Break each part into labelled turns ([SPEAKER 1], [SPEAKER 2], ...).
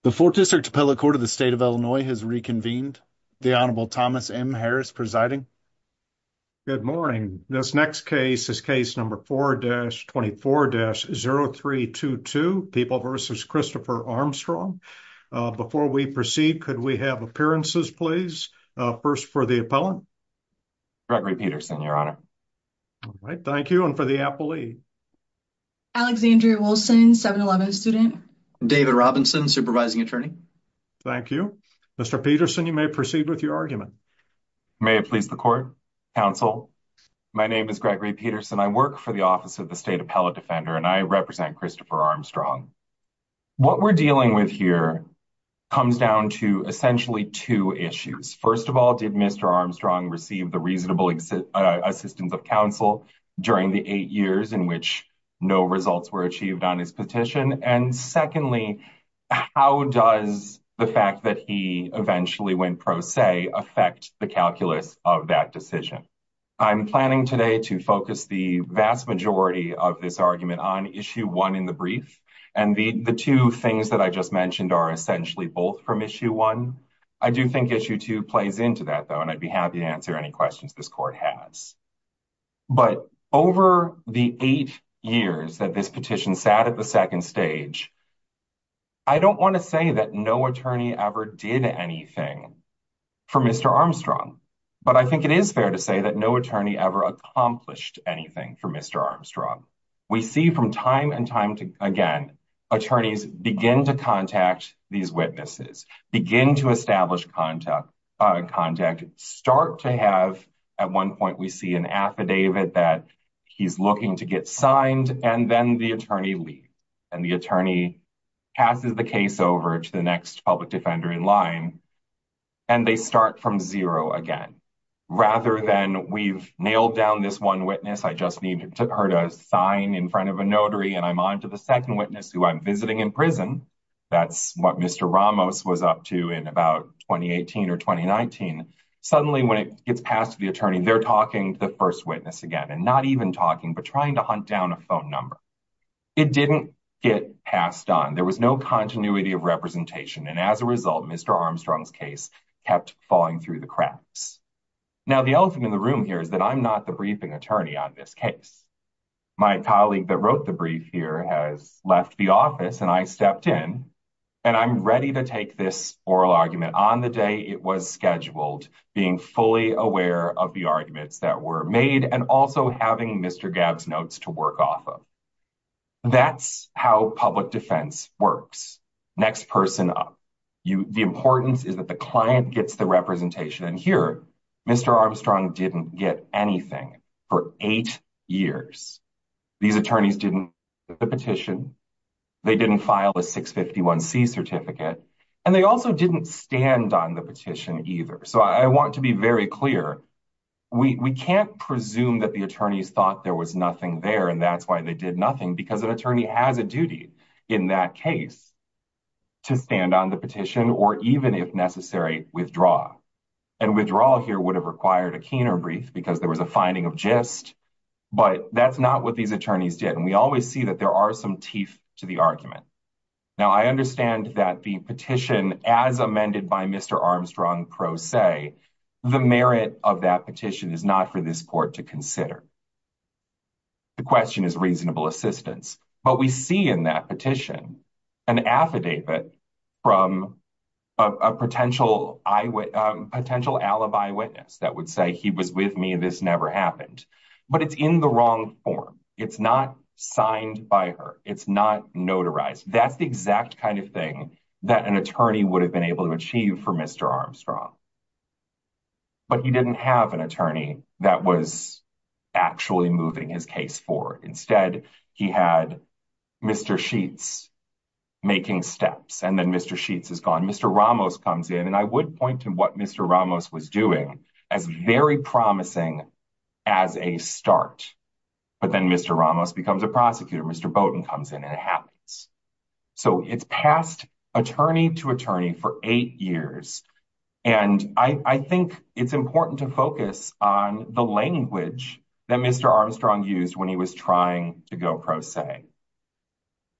[SPEAKER 1] The Fourth District Appellate Court of the State of Illinois has reconvened. The Honorable Thomas M. Harris presiding.
[SPEAKER 2] Good morning. This next case is case number 4-24-0322, People v. Christopher Armstrong. Before we proceed, could we have appearances, please? First for the appellant.
[SPEAKER 3] Gregory Peterson, Your Honor.
[SPEAKER 2] All right, thank you. And for the appellee.
[SPEAKER 4] Alexandria Wilson, 711 student.
[SPEAKER 5] David Robinson, supervising attorney.
[SPEAKER 2] Thank you. Mr. Peterson, you may proceed with your argument.
[SPEAKER 3] May it please the court, counsel. My name is Gregory Peterson. I work for the Office of the State Appellate Defender, and I represent Christopher Armstrong. What we're dealing with here comes down to essentially two issues. First of all, did Mr. Armstrong receive the reasonable assistance of counsel during the 8 years in which no results were achieved on his petition? And secondly, how does the fact that he eventually went pro se affect the calculus of that decision? I'm planning today to focus the vast majority of this argument on issue one in the brief. And the two things that I just mentioned are essentially both from issue one. I do think issue two plays into that, though, and I'd be happy to answer any questions this court has. But over the 8 years that this petition sat at the second stage, I don't want to say that no attorney ever did anything for Mr. Armstrong, but I think it is fair to say that no attorney ever accomplished anything for Mr. Armstrong. We see from time and time again, attorneys begin to contact these witnesses, begin to establish contact, start to have, at one point we see an affidavit that he's looking to get signed, and then the attorney leaves. And the attorney passes the case over to the next public defender in line, and they start from zero again. Rather than we've nailed down this one witness, I just need her to sign in front of a notary, and I'm on to the second witness who I'm visiting in prison. That's what Mr. Ramos was up to in about 2018 or 2019. Suddenly, when it gets past to the attorney, they're talking to the first witness again, and not even talking, but trying to hunt down a phone number. It didn't get passed on. There was no continuity of representation, and as a result, Mr. Armstrong's case kept falling through the cracks. Now, the elephant in the room here is that I'm not the briefing attorney on this case. My colleague that wrote the brief here has left the office, and I stepped in, and I'm ready to take this oral argument on the day it was scheduled, being fully aware of the arguments that were made, and also having Mr. Gabb's notes to work off of. That's how public defense works. Next person up. The importance is that the client gets the representation, and here, Mr. Armstrong didn't get anything for 8 years. These attorneys didn't get the petition. They didn't file a 651C certificate, and they also didn't stand on the petition either. So I want to be very clear. We can't presume that the attorneys thought there was nothing there, and that's why they did nothing, because an attorney has a duty in that case to stand on the petition or even, if necessary, withdraw. And withdrawal here would have required a keener brief because there was a finding of gist, but that's not what these attorneys did. And we always see that there are some teeth to the argument. Now, I understand that the petition, as amended by Mr. Armstrong pro se, the merit of that petition is not for this court to consider. The question is reasonable assistance. But we see in that petition an affidavit from a potential alibi witness that would say he was with me, this never happened. But it's in the wrong form. It's not signed by her. It's not notarized. That's the exact kind of thing that an attorney would have been able to achieve for Mr. Armstrong. But he didn't have an attorney that was actually moving his case forward. Instead, he had Mr. Sheets making steps, and then Mr. Sheets is gone. Mr. Ramos comes in, and I would point to what Mr. Ramos was doing as very promising as a start. But then Mr. Ramos becomes a prosecutor. Mr. Bowden comes in, and it happens. So it's passed attorney to attorney for 8 years. And I think it's important to focus on the language that Mr. Armstrong used when he was trying to go pro se.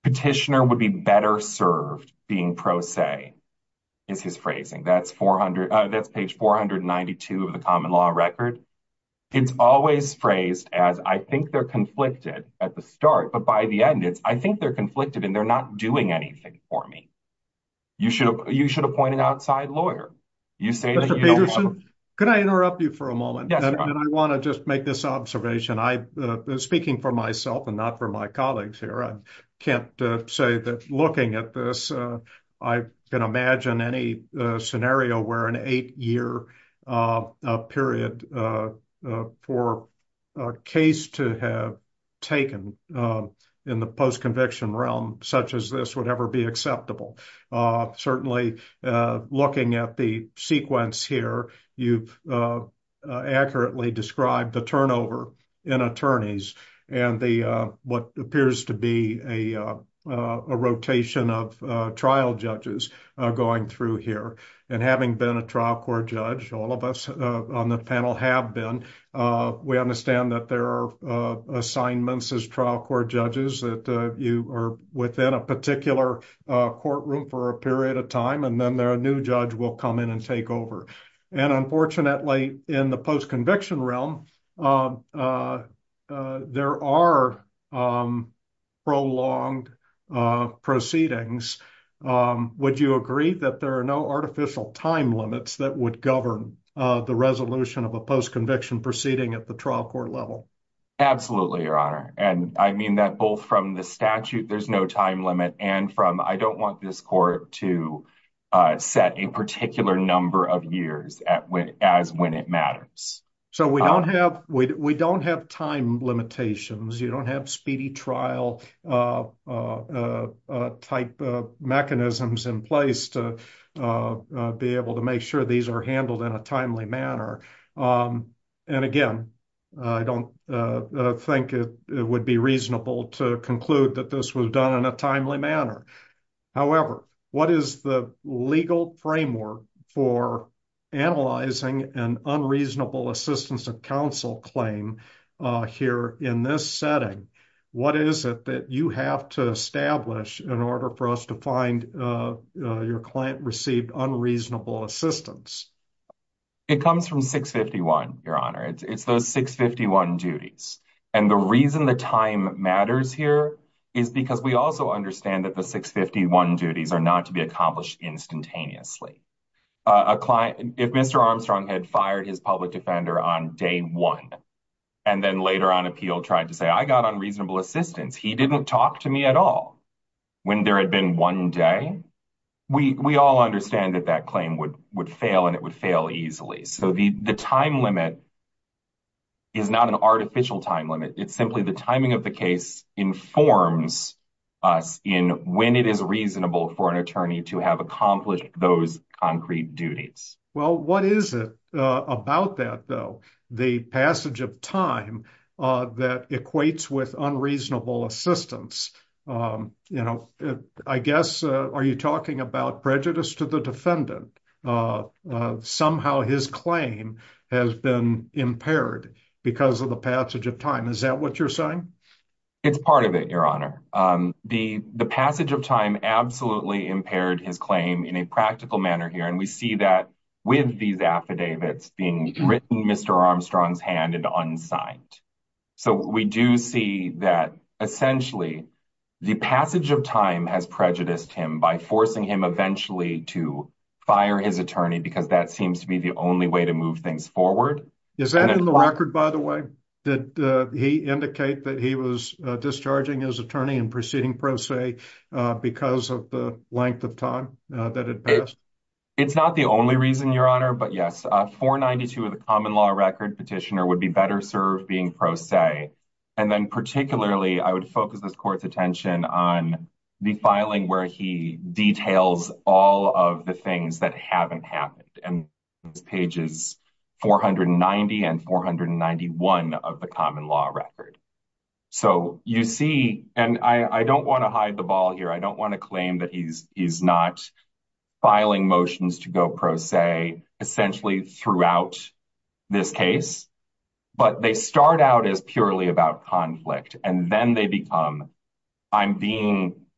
[SPEAKER 3] petitioner would be better served being pro se is his phrasing. That's page 492 of the common law record. It's always phrased as, I think they're conflicted at the start, but by the end, it's, I think they're conflicted and they're not doing anything for me. You should appoint an outside lawyer. You say that
[SPEAKER 2] Mr.
[SPEAKER 3] you don't
[SPEAKER 2] Peterson,
[SPEAKER 3] have
[SPEAKER 2] could I interrupt you for a moment?
[SPEAKER 3] Yes,
[SPEAKER 2] and I want to just make this observation. Speaking for myself and not for my colleagues here, I can't say that looking at this, I can imagine any scenario where an 8-year period for a case to have taken in the post-conviction realm, such as this, would ever be acceptable. Certainly, looking at the sequence here, you've accurately described the turnover in attorneys and the what appears to be a rotation of trial judges going through here. And having been a trial court judge, all of us on the panel have been, we understand that there are assignments as trial court judges that you are within a particular courtroom for a period of time, and then a new judge will come in and take over. And unfortunately, in the post-conviction realm, there are prolonged proceedings. Would you agree that there are no artificial time limits that would govern the resolution of a post-conviction proceeding at the trial court level?
[SPEAKER 3] Absolutely, Your Honor. And I mean that both from the statute, there's no time limit, and from, I don't want this court to set a particular number of years as when it matters.
[SPEAKER 2] So we don't have time limitations. You don't have speedy trial type mechanisms in place to be able to make sure these are handled in a timely manner. And again, I don't think it would be reasonable to conclude that this was done in a timely manner. However, what is the legal framework for analyzing an unreasonable assistance of counsel claim here in this setting? What is it that you have to establish in order for us to find your client received unreasonable assistance?
[SPEAKER 3] It comes from 651, Your Honor. It's those 651 duties. And the reason the time matters here is because we also understand that the 651 duties are not to be accomplished instantaneously. If Mr. Armstrong had fired his public defender on day one, and then later on appeal tried to say, I got unreasonable assistance, he didn't talk to me at all, when there had been one day, we all understand that that claim would fail, and it would fail easily. So the time limit is not an artificial time limit. It's simply the timing of the case informs us in when it is reasonable for an attorney to have accomplished those concrete duties.
[SPEAKER 2] Well, what is it about that, though? The passage of time that equates with unreasonable assistance. I guess, are you talking about prejudice to the defendant? Somehow his claim has been impaired because of the passage of time. Is that what you're saying?
[SPEAKER 3] It's part of it, Your Honor. The passage of time absolutely impaired his claim in a practical manner here. And we see that with these affidavits being written in Mr. Armstrong's hand and unsigned. So we do see that essentially the passage of time has prejudiced him by forcing him eventually to fire his attorney, because that seems to be the only way to move things forward.
[SPEAKER 2] Is that in the record, by the way? Did he indicate that he was discharging his attorney and proceeding pro se because of the length of time that had passed?
[SPEAKER 3] It's not the only reason, Your Honor, but yes, 492 of the common law record, petitioner would be better served being pro se. And then particularly, I would focus this court's attention on the filing where he details all of the things that haven't happened. And it's pages 490 and 491 of the common law record. So you see, and I don't want to hide the ball here. I don't want to claim that he's not filing motions to go pro se essentially throughout this case, but they start out as purely about conflict, and then they become, I'm being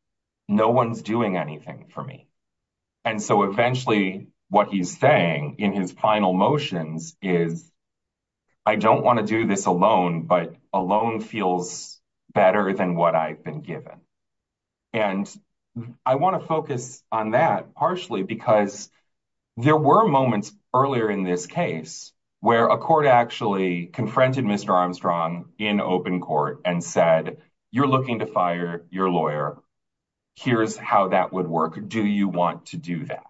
[SPEAKER 3] no one's doing anything for me. And so eventually what he's saying in his final motions is, I don't want to do this alone, but alone feels better than what I've been given. And I want to focus on that partially because there were moments earlier in this case where a court actually confronted Mr. Armstrong in open court and said, you're looking to fire your lawyer. Here's how that would work. Do you want to do that?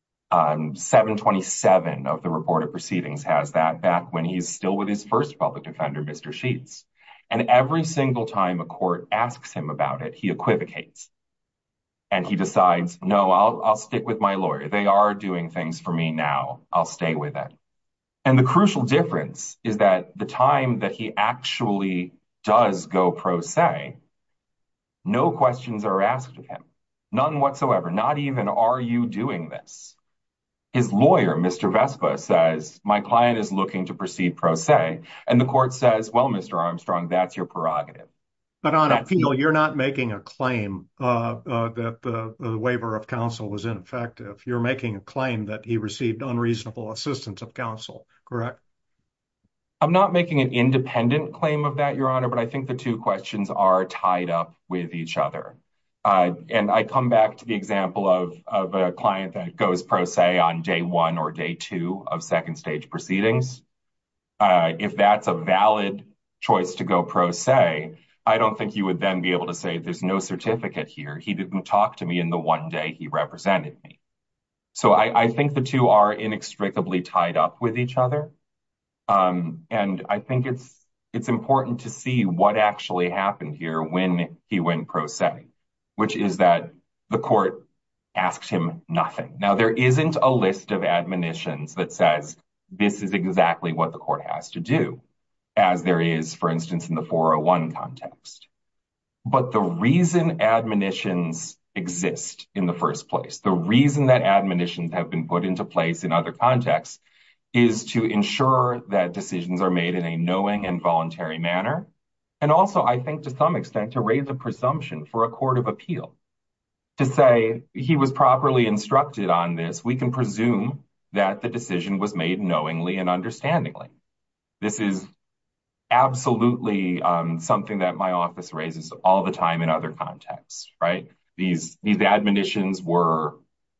[SPEAKER 3] 727 of the report of proceedings has that back when he's still with his first public defender, Mr. Sheets. And every single time a court asks him about it, he equivocates. And he decides, no, I'll stick with my lawyer. They are doing things for me now. I'll stay with it. And the crucial difference is that the time that he actually does go pro se, no questions are asked of him. None whatsoever. Not even, are you doing this? His lawyer, Mr. Vespa, says, my client is looking to proceed pro se. And the court says, well, Mr. Armstrong, that's your prerogative.
[SPEAKER 2] But on appeal, you're not making a claim that the waiver of counsel was ineffective. You're making a claim that he received unreasonable assistance of counsel, correct?
[SPEAKER 3] I'm not making an independent claim of that, Your Honor, but I think the two questions are tied up with each other. And I come back to the example of a client that goes pro se on day 1 or day 2 of second stage proceedings. If that's a valid choice to go pro se, I don't think you would then be able to say there's no certificate here. He didn't talk to me in the one day he represented me. So I think the two are inextricably tied up with each other. And I think it's important to see what actually happened here when he went pro se, which is that the court asked him nothing. Now, there isn't a list of admonitions that says this is exactly what the court has to do, as there is, for instance, in the 401 context. But the reason admonitions exist in the first place, the reason that admonitions have been put into place in other contexts, is to ensure that decisions are made in a knowing and voluntary manner. And also, I think to some extent, to raise a presumption for a court of appeal. To say he was properly instructed on this, we can presume that the decision was made knowingly and understandingly. This is absolutely something that my office raises all the time in other contexts, right? These admonitions were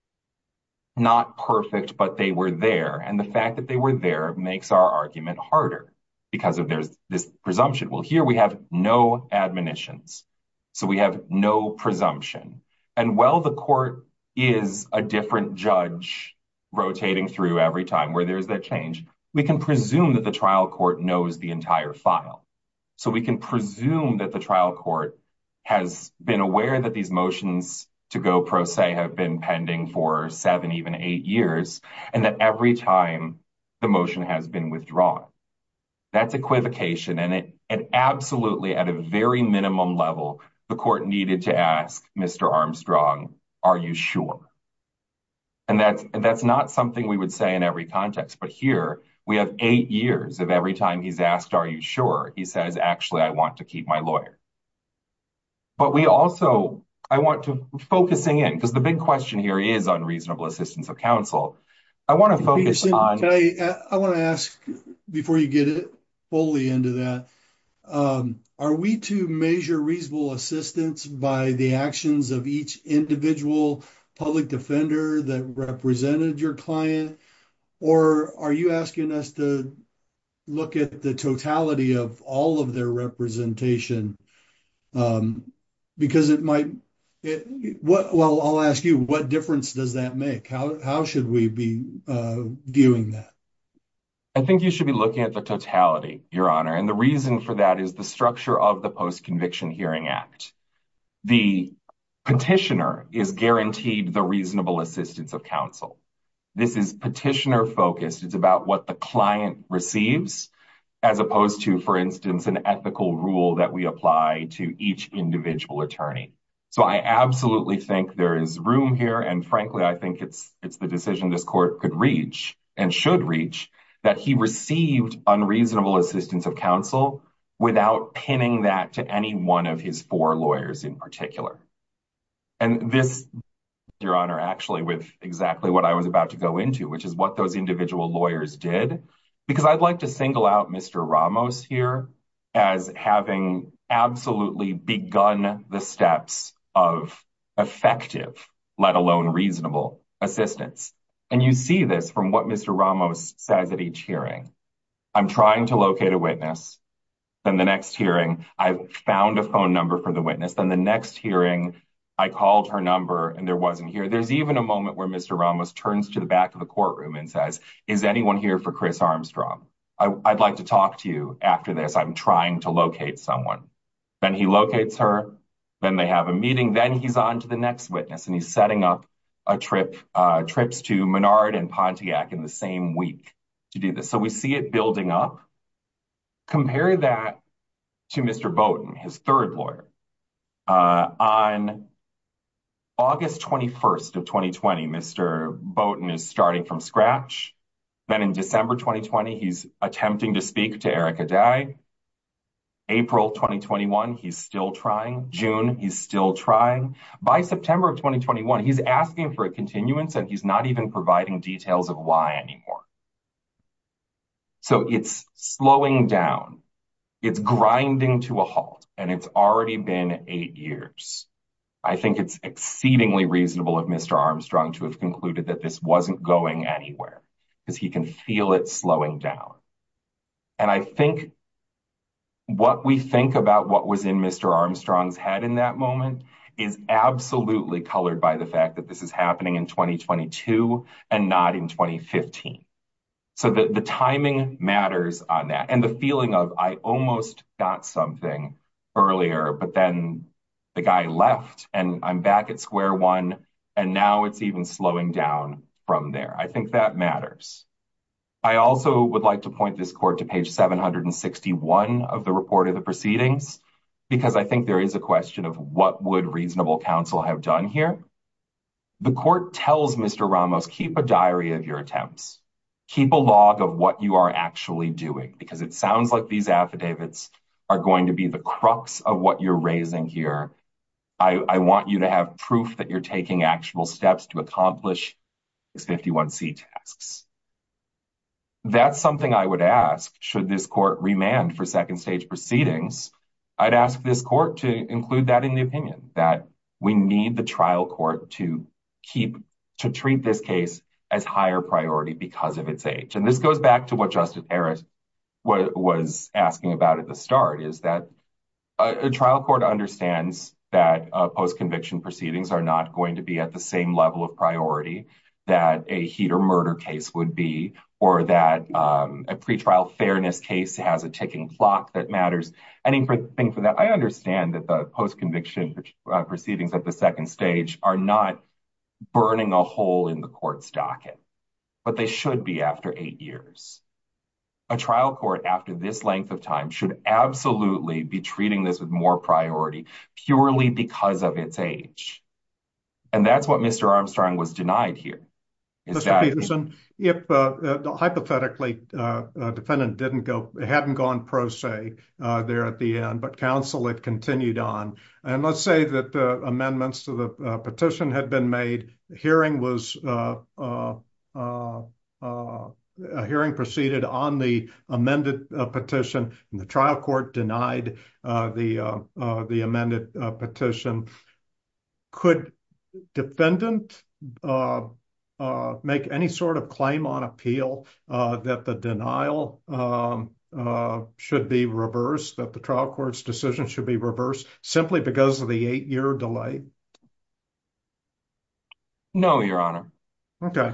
[SPEAKER 3] not perfect, but they were there. And the fact that they were there makes our argument harder because of there's this presumption. Well, here we have no admonitions. So we have no presumption. And while the court is a different judge rotating through every time where there's that change, we can presume that the trial court knows the entire file. So we can presume that the trial court has been aware that these motions to go pro se have been pending for 7, even 8 years, and that every time the motion has been withdrawn. That's equivocation, and it absolutely, at a very minimum level, the court needed to ask Mr. Armstrong, are you sure? And that's not something we would say in every context, but here we have 8 years of every time he's asked, are you sure? He says, actually, I want to keep my lawyer. But we also, I want to focusing in, because the big question here is unreasonable assistance of counsel. I want to focus on...
[SPEAKER 6] I want to ask, before you get it fully into that, are we to measure reasonable assistance by the actions of each individual public defender that represented your client? Or are you asking us to look at the totality of all of their representation? Because it might... Well, I'll ask you, what difference does that make? How should we be viewing that?
[SPEAKER 3] I think you should be looking at the totality, Your Honor. And the reason for that is the structure of the Post-Conviction Hearing Act. The petitioner is guaranteed the reasonable assistance of counsel. This is petitioner focused. It's about what the client receives, as opposed to, for instance, an ethical rule that we apply to each individual attorney. So I absolutely think there is room here. And frankly, I think it's the decision this court could reach and should reach, that he received unreasonable assistance of counsel without pinning that to any one of his 4 lawyers in particular. And this, Your Honor, actually with exactly what I was about to go into, which is what those individual lawyers did, because I'd like to single out Mr. Ramos here as having absolutely begun the steps of effective, let alone reasonable, assistance. And you see this from what Mr. Ramos says at each hearing. I'm trying to locate a witness. Then the next hearing, I found a phone number for the witness. Then the next hearing, I called her number and there wasn't here. There's even a moment where Mr. Ramos turns to the back of the courtroom and says, "Is anyone here for Chris Armstrong? I'd like to talk to you after this. I'm trying to locate someone." Then he locates her. Then they have a meeting. Then he's on to the next witness and he's setting up a trips to Menard and Pontiac in the same week to do this. So we see it building up. Compare that to Mr. Bowden, his third lawyer. On August 21st of 2020, Mr. Bowden is starting from scratch. Then in December 2020, he's attempting to speak to Erica Dye. April 2021, he's still trying. June, he's still trying. By September of 2021, he's asking for a continuance and he's not even providing details of why anymore. So it's slowing down. It's grinding to a halt, and it's already been 8 years. I think it's exceedingly reasonable of Mr. Armstrong to have concluded that this wasn't going anywhere because he can feel it slowing down. And I think what we think about what was in Mr. Armstrong's head in that moment is absolutely colored by the fact that this is happening in 2022 and not in 2015. So the timing matters on that. And the feeling of, I almost got something earlier, but then the guy left and I'm back at square one. And now it's even slowing down from there. I think that matters. I also would like to point this court to page 761 of the report of the proceedings, because I think there is a question of what would reasonable counsel have done here. The court tells Mr. Ramos, keep a diary of your attempts. Keep a log of what you are actually doing, because it sounds like these affidavits are going to be the crux of what you're raising here. I want you to have proof that you're taking actual steps to accomplish 651C tasks. That's something I would ask, should this court remand for second stage proceedings. I'd ask this court to include that in the opinion, that we need the trial court to treat this case as higher priority because of its age. And this goes back to what Justice Harris was asking about at the start, is that a trial court understands that post-conviction proceedings are not going to be at the same level of priority that a heat or murder case would be, or that a pretrial fairness case has a ticking clock that matters. Anything for that. I understand that the post-conviction proceedings at the second stage are not burning a hole in the court's docket, but they should be after 8 years. A trial court after this length of time should absolutely be treating this with more priority purely because of its age. And that's what Mr. Armstrong was denied here.
[SPEAKER 2] Mr. Peterson, if hypothetically a defendant hadn't gone pro se there at the end, but counsel had continued on, and let's say that amendments to the petition had been made, hearing proceeded on the amended petition, and the trial court denied the amended petition, could defendant make any sort of claim on appeal that the denial should be reversed, that the trial court's decision should be reversed simply because of the 8-year delay?
[SPEAKER 3] No, Your Honor.
[SPEAKER 2] Okay.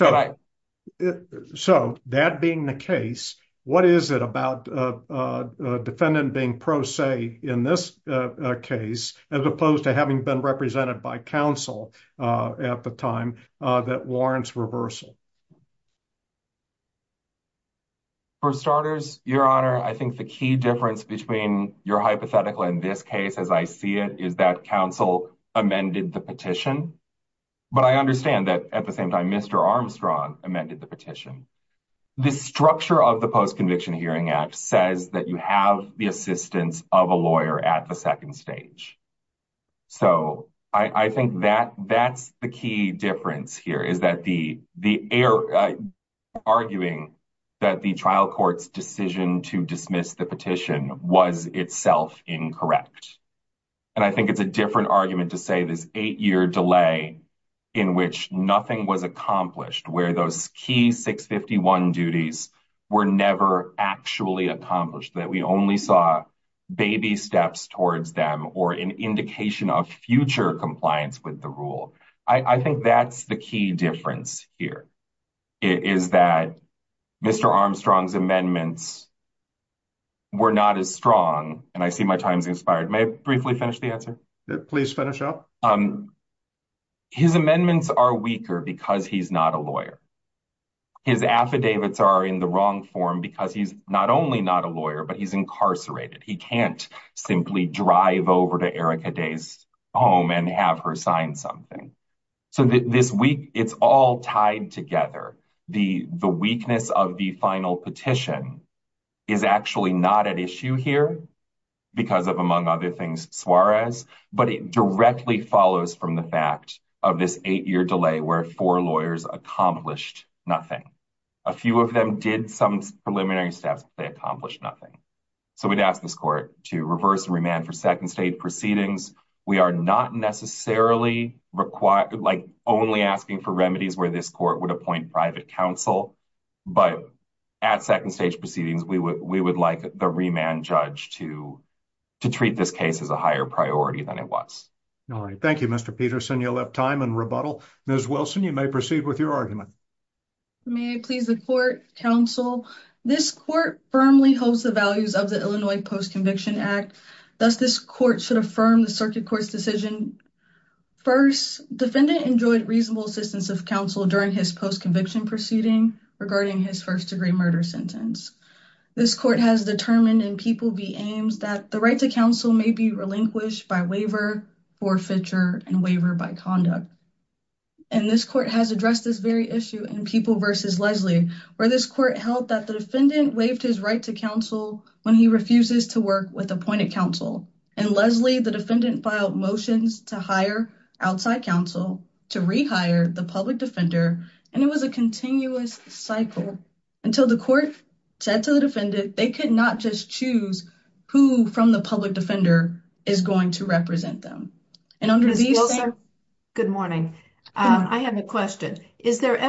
[SPEAKER 2] So that being the case, what is it about a defendant being pro se in this case, as opposed to having been represented by counsel at the time, that warrants reversal?
[SPEAKER 3] For starters, Your Honor, I think the key difference between your hypothetical and this case, as I see it, is that counsel amended the petition. But I understand that at the same time, Mr. Armstrong amended the petition. The structure of the Post-Conviction Hearing Act says that you have the assistance of a lawyer at the second stage. So I think that's the key difference here, is that the arguing that the trial court's decision to dismiss the petition was itself incorrect. And I think it's a different argument to say this 8-year delay in which nothing was accomplished, where those key 651 duties were never actually accomplished, that we only saw baby steps towards them or an indication of future compliance with the rule. I think that's the key difference here, is that Mr. Armstrong's amendments were not as strong. And I see my time's expired. May I briefly finish the answer?
[SPEAKER 2] Please finish up.
[SPEAKER 3] His amendments are weaker because he's not a lawyer. His affidavits are in the wrong form because he's not only not a lawyer, but he's incarcerated. He can't simply drive over to Erica Day's home and have her sign something. So this week, it's all tied together. The weakness of the final petition is actually not at issue here because of, among other things, Suarez, but it directly follows from the fact of this 8-year delay where 4 lawyers accomplished nothing. A few of them did some preliminary steps, but they accomplished nothing. So we'd ask this court to reverse and remand for second stage proceedings. We are not necessarily only asking for remedies where this court would appoint private counsel, but at second stage proceedings, we would like the remand judge to treat this case as a higher priority than it was.
[SPEAKER 2] All right. Thank you, Mr. Peterson. You'll have time in rebuttal. Ms. Wilson, you may proceed with your argument.
[SPEAKER 4] May I please the court, counsel? This court firmly holds the values of the Illinois Post-Conviction Act. Thus, this court should affirm the circuit court's decision. First, defendant enjoyed reasonable assistance of counsel during his post-conviction proceeding regarding his first-degree murder sentence. This court has determined in People v. Ames that the right to counsel may be relinquished by waiver, forfeiture, and waiver by conduct. And this court has addressed this very issue in People v. Leslie, where this court held that the defendant waived his right to counsel when he refuses to work with appointed counsel. In Leslie, the defendant filed motions to hire outside counsel, to rehire the public defender, and it was a continuous cycle until the court said to the defendant they could not just choose who from the public defender is going to represent them. And under
[SPEAKER 7] Ms.
[SPEAKER 4] these
[SPEAKER 7] Wilson, good morning. I have a question. Is there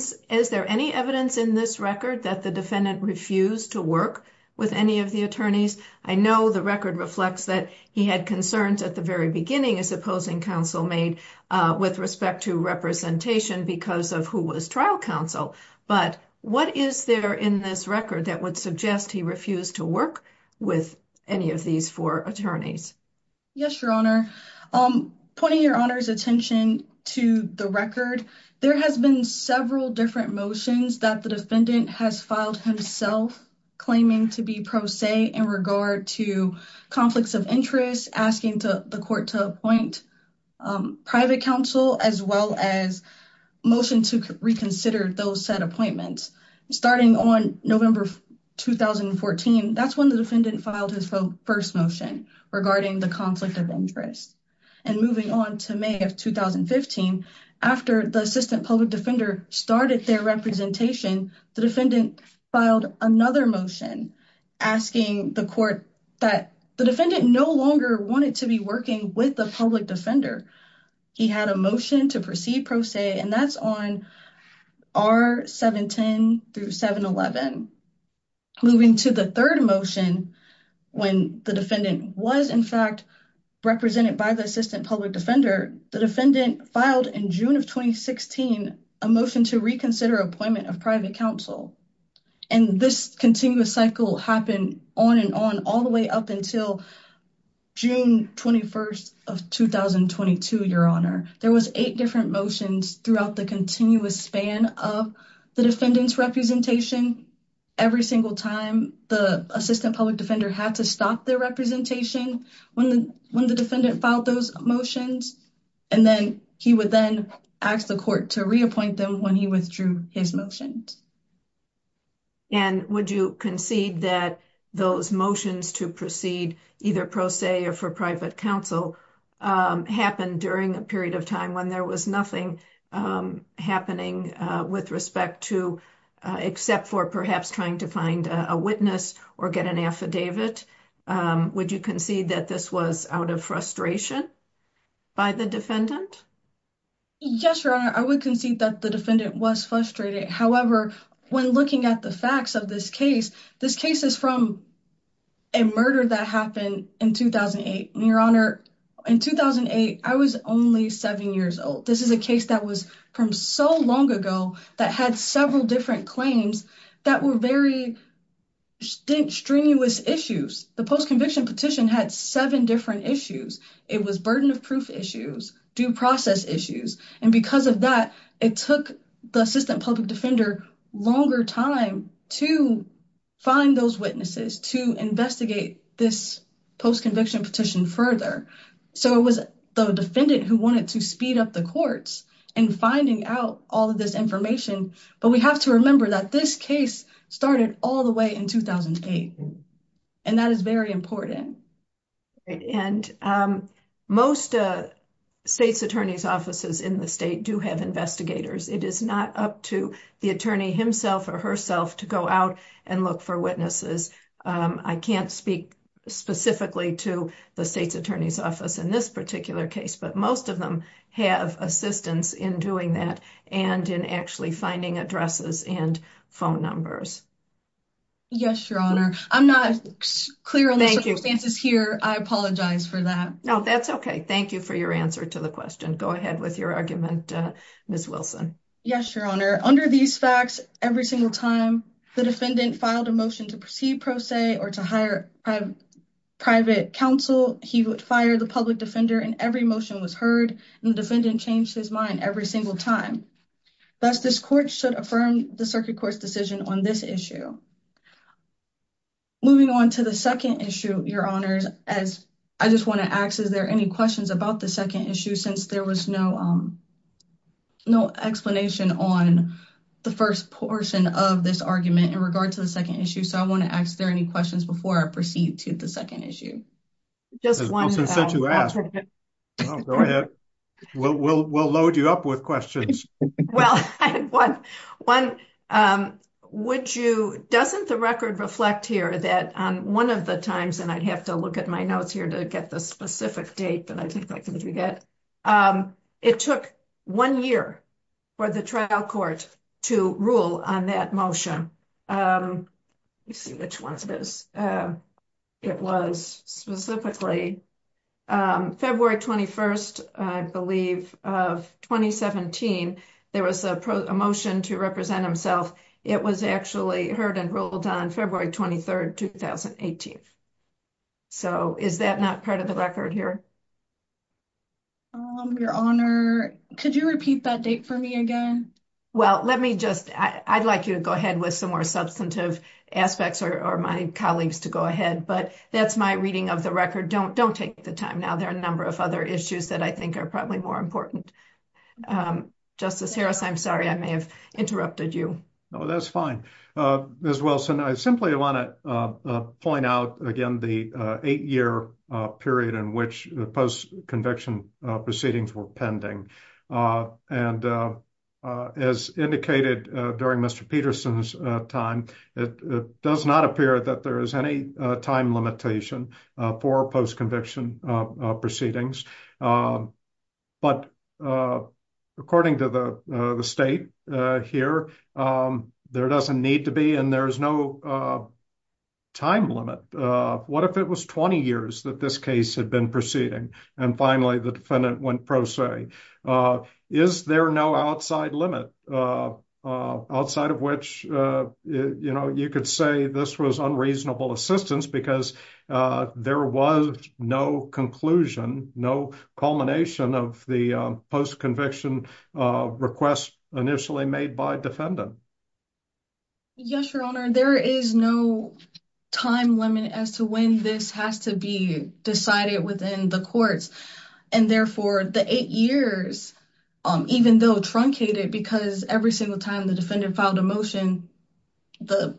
[SPEAKER 7] any evidence in this record that the defendant refused to work with any of the attorneys? I know the record reflects that he had concerns at the very beginning, as opposing counsel made, with respect to representation because of who was trial counsel. But what is there in this record that would suggest he refused to work with any of these 4 attorneys?
[SPEAKER 4] Yes, Your Honor. Pointing Your Honor's attention to the record, there has been several different motions that the defendant has filed himself claiming to be pro se in regard to conflicts of interest, asking the court to appoint private counsel, as well as motion to reconsider those said appointments. Starting on November 2014, that's when the defendant filed his first motion regarding the conflict of interest. And moving on to May of 2015, after the assistant public defender started their representation, the defendant filed another motion asking the court that the defendant no longer wanted to be working with the public defender. He had a motion to proceed pro se, and that's on R710 through 711. Moving to the third motion, when the defendant was in fact represented by the assistant public defender, the defendant filed in June of 2016 a motion to reconsider appointment of private counsel. And this continuous cycle happened on and on all the way up until June 21st of 2022, Your Honor. There was 8 different motions throughout the continuous span of the defendant's representation. Every single time the assistant public defender had to stop their representation when the defendant filed those motions, and then he would then ask the court to reappoint them when he withdrew his motions.
[SPEAKER 7] And would you concede that those motions to proceed either pro se or for private counsel happened during a period of time when there was nothing happening with respect to, except for perhaps trying to find a witness or get an affidavit. Would you concede that this was out of frustration by the defendant?
[SPEAKER 4] Yes, Your Honor, I would concede that the defendant was frustrated. However, when looking at the facts of this case is from a murder that happened in 2008. And Your Honor, in 2008, I was only 7 years old. This is a case that was from so long ago that had several different claims that were very strenuous issues. The post-conviction petition had 7 different issues. It was burden of proof issues, due process issues. And because of that, it took the assistant public defender longer time to find those witnesses, to investigate this post-conviction petition further. So it was the defendant who wanted to speed up the courts in finding out all of this information. But we have to remember that this case started all the way in 2008. And that is very important.
[SPEAKER 7] And most state's attorney's offices in the state do have investigators. It is not up to the attorney himself or herself to go out and look for witnesses. I can't speak specifically to the state's attorney's office in this particular case, but most of them have assistance in doing that and in actually finding addresses and phone numbers.
[SPEAKER 4] Yes, Your Honor. I'm not clear on the circumstances here. I apologize for that.
[SPEAKER 7] No, that's okay. Thank you for your answer to the question. Go ahead with your argument, Ms. Wilson.
[SPEAKER 4] Yes, Your Honor. Under these facts, every single time the defendant filed a motion to proceed pro se or to hire private counsel, he would fire the public defender and every motion was heard and the defendant changed his mind every single time. Thus, this court should affirm the circuit court's decision on this issue. Moving on to the second issue, Your Honors, as I just want to ask, is there any questions about the second issue since there was no explanation on the first portion of this argument in regard to the second issue. So I want to ask, are there any questions before I proceed to the second issue?
[SPEAKER 2] Just one. Since you asked, go ahead. We'll load you up with questions.
[SPEAKER 7] Well, I had one. Doesn't the record reflect here that on one of the times, and I'd have to look at my notes here to get the specific date, but I think I can forget. It took 1 year for the trial court to rule on that motion. Let's see which one it is. It was specifically February 21st, I believe, of 2017. There was a motion to represent himself. It was actually heard and ruled on February 23rd, 2018. So is that not part of the record here?
[SPEAKER 4] Your Honor, could you repeat that date for me again?
[SPEAKER 7] Well, let me just, I'd like you to go ahead with some more substantive aspects or my colleagues to go ahead, but that's my reading of the record. Don't take the time now. There are a number of other issues that I think are probably more important. Justice Harris, I'm sorry, I may have interrupted you.
[SPEAKER 2] No, that's fine. Ms. Wilson, I simply want to point out again the 8-year period in which the post-conviction proceedings were pending. And as indicated during Mr. Peterson's time, it does not appear that there is any time limitation for post-conviction proceedings. But according to the state here, there doesn't need to be, and there's no time limit. What if it was 20 years that this case had been proceeding, and finally the defendant went pro se? Is there no outside limit outside of which, you could say this was unreasonable assistance because there was no conclusion, no culmination of the post-conviction request initially made by defendant?
[SPEAKER 4] Yes, Your Honor, there is no time limit as to when this has to be decided within the courts. And therefore, the 8 years, even though truncated, because every single time the defendant filed a motion, the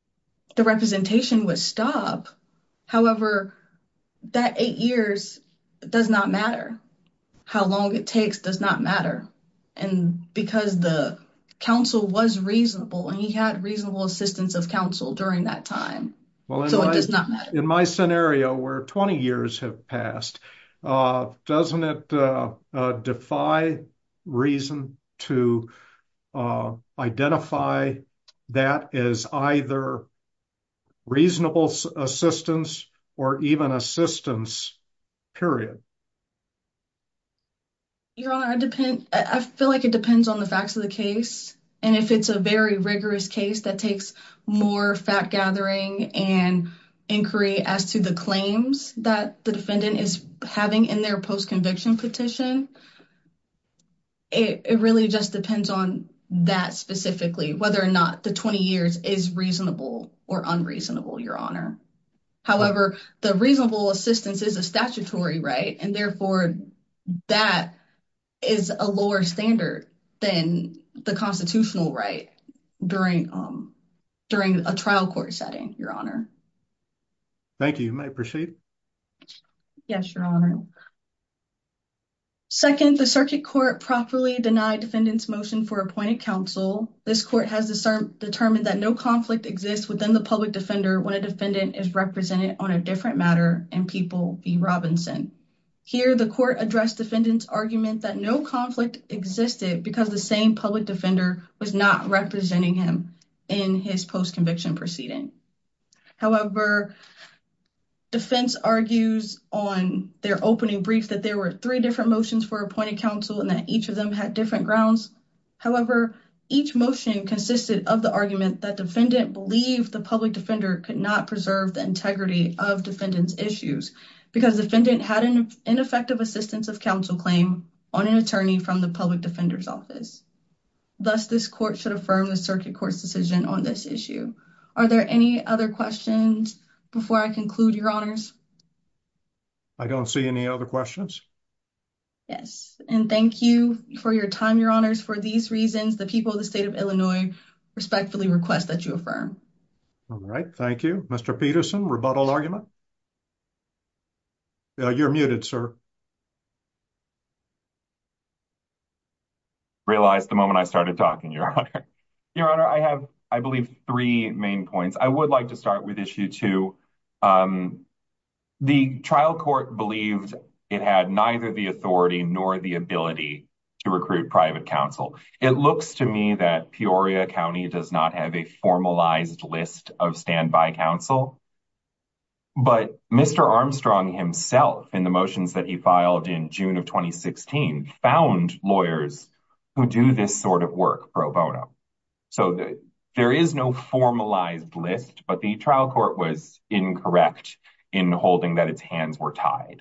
[SPEAKER 4] representation would stop. However, that 8 years does not matter. How long it takes does not matter. And because the counsel was reasonable and he had reasonable assistance of counsel during that time.
[SPEAKER 2] Well,
[SPEAKER 4] So it does not matter.
[SPEAKER 2] In my scenario where 20 years have passed, doesn't it defy reason to identify that as either reasonable assistance or even assistance, period?
[SPEAKER 4] Your Honor, I feel like it depends on the facts of the case. And if it's a very rigorous case that takes more fact gathering and inquiry as to the claims that the defendant is having in their post-conviction petition, it really just depends on that specifically, whether or not the 20 years is reasonable or unreasonable, Your Honor. However, the reasonable assistance is a statutory right, and therefore that is a lower standard than the constitutional right during a trial court setting, Your Honor.
[SPEAKER 2] Thank you. You may proceed.
[SPEAKER 4] Yes, Your Honor. Second, the circuit court properly denied defendant's motion for appointed counsel. This court has determined that no conflict exists within the public defender when a defendant is represented on a different matter in People v. Robinson. Here, the court addressed defendant's argument that no conflict existed because the same public defender was not representing him in his post-conviction proceeding. However, defense argues on their opening brief that there were 3 different motions for appointed counsel and that each of them had different grounds. However, each motion consisted of the argument that defendant believed the public defender could not preserve the integrity of defendant's issues because defendant had an ineffective assistance of counsel claim on an attorney from the public defender's office. Thus, this court should affirm the circuit court's decision on this issue. Are there any other questions before I conclude, Your Honors?
[SPEAKER 2] I don't see any other questions.
[SPEAKER 4] Yes, and thank you for your time, Your Honors. For these reasons, the people of the state of Illinois respectfully request that you affirm.
[SPEAKER 2] All right, thank you. Mr. Peterson, rebuttal argument? You're muted, sir.
[SPEAKER 3] Realized the moment I started talking, Your Honor. Your Honor, I have, I believe, 3 main points. I would like to start with issue 2. The trial court believed it had neither the authority nor the ability to recruit private counsel. It looks to me that Peoria County does not have a formalized list of standby counsel. But Mr. Armstrong himself, in the motions that he filed in June of 2016, found lawyers who do this sort of work pro bono. So there is no formalized list, but the trial court was incorrect in holding that its hands were tied.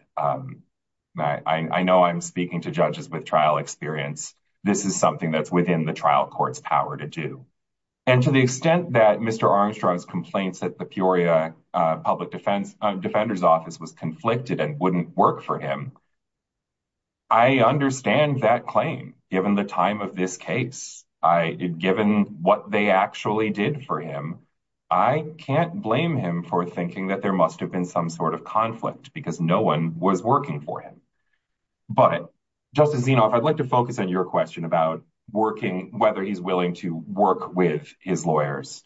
[SPEAKER 3] I know I'm speaking to judges with trial experience. This is something that's within the trial court's power to do. And to the extent that Mr. Armstrong's complaints that the Peoria Public Defender's Office was conflicted and wouldn't work for him, I understand that claim, given the time of this case. Given what they actually did for him, I can't blame him for thinking that there must have been some sort of conflict because no one was working for him. But, Justice Zinoff, I'd like to focus on your question about whether he's willing to work with his lawyers.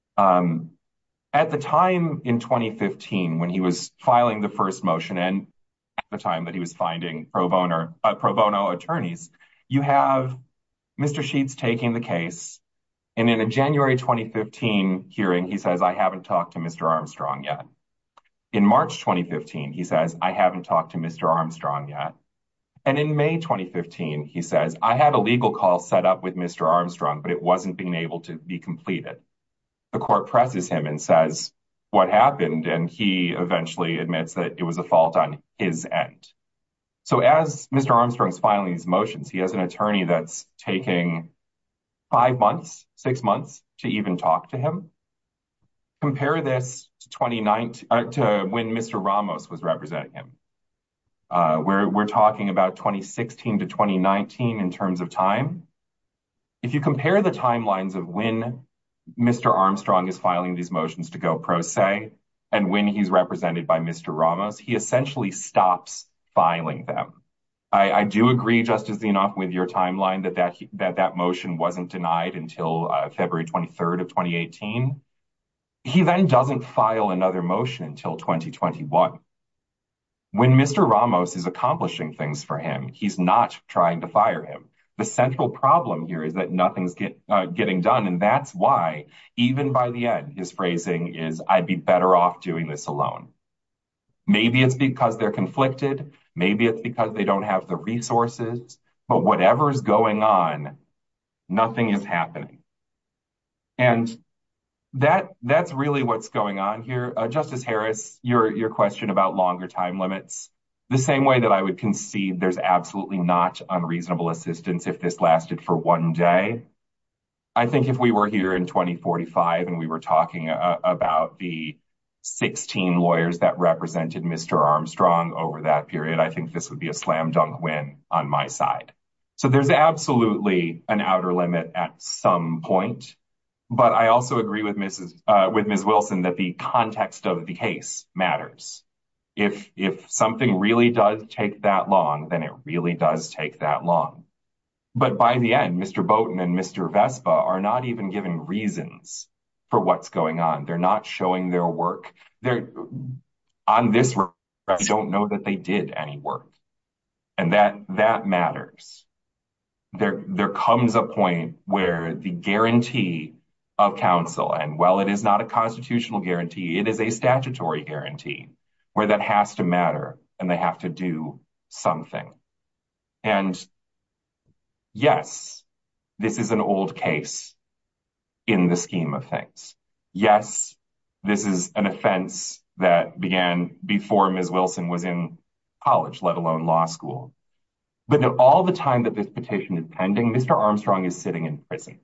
[SPEAKER 3] At the time in 2015, when he was filing the first motion, and at the time that he was finding pro bono attorneys, you have Mr. Sheets taking the case. And in a January 2015 hearing, he says, I haven't talked to Mr. Armstrong yet. In March 2015, he says, I haven't talked to Mr. Armstrong yet. And in May 2015, he says, I had a legal call set up with Mr. Armstrong, but it wasn't being able to be completed. The court presses him and says what happened, and he eventually admits that it was a fault on his end. So as Mr. Armstrong's filing these motions, he has an attorney that's taking 5 months, 6 months to even talk to him. Compare this to 2019, to when Mr. Ramos was representing him. We're talking about 2016 to 2019 in terms of time. If you compare the timelines of when Mr. Armstrong is filing these motions to go pro se and when he's represented by Mr. Ramos, he essentially stops filing them. I do agree, Justice Zinoff, with your timeline that motion wasn't denied until February 23rd of 2018. He then doesn't file another motion until 2021. When Mr. Ramos is accomplishing things for him, he's not trying to fire him. The central problem here is that nothing's getting done, and that's why, even by the end, his phrasing is, I'd be better off doing this alone. Maybe it's because they're conflicted. Maybe it's because they don't have the resources. But whatever's going on, nothing is happening. And that's really what's going on here. Justice Harris, your question about longer time limits, the same way that I would concede there's absolutely not unreasonable assistance if this lasted for one day. I think if we were here in 2045 and we were talking about the 16 lawyers that represented Mr. Armstrong over that period, I think this would be a slam dunk win on my side. So there's absolutely an outer limit at some point. But I also agree with Ms. Wilson that the context of the case matters. If something really does take that long, then it really does take that long. But by the end, Mr. Boaton and Mr. Vespa are not even given reasons for what's going on. They're not showing their work. They're on this record, I don't know that they did any work. And that matters. There comes a point where the guarantee of counsel, and while it is not a constitutional guarantee, it is a statutory guarantee, where that has to matter and they have to do something. And yes, this is an old case in the scheme of things. Yes, this is an offense that began before Ms. Wilson was in college, let alone law school. But all the time that this petition is pending, Mr. Armstrong is sitting in prison.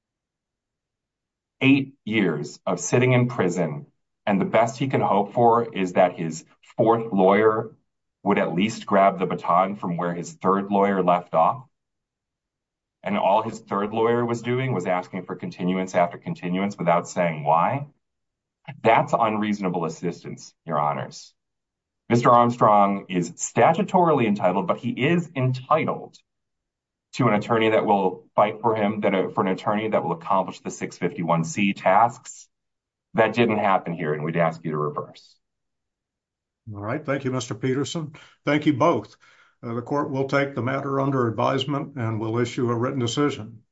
[SPEAKER 3] 8 years of sitting in prison, and the best he can hope for is that his fourth lawyer would at least grab the baton from where his third lawyer left off. And all his third lawyer was doing was asking for continuance after continuance without saying why. That's unreasonable assistance, Your Honors. Mr. Armstrong is statutorily entitled, but he is entitled to an attorney that will fight for him, for an attorney that will accomplish the 651C tasks. That didn't happen here, and we'd ask you to reverse.
[SPEAKER 2] All right. Thank you, Mr. Peterson. Thank you both. The court will take the matter under advisement and will issue a written decision.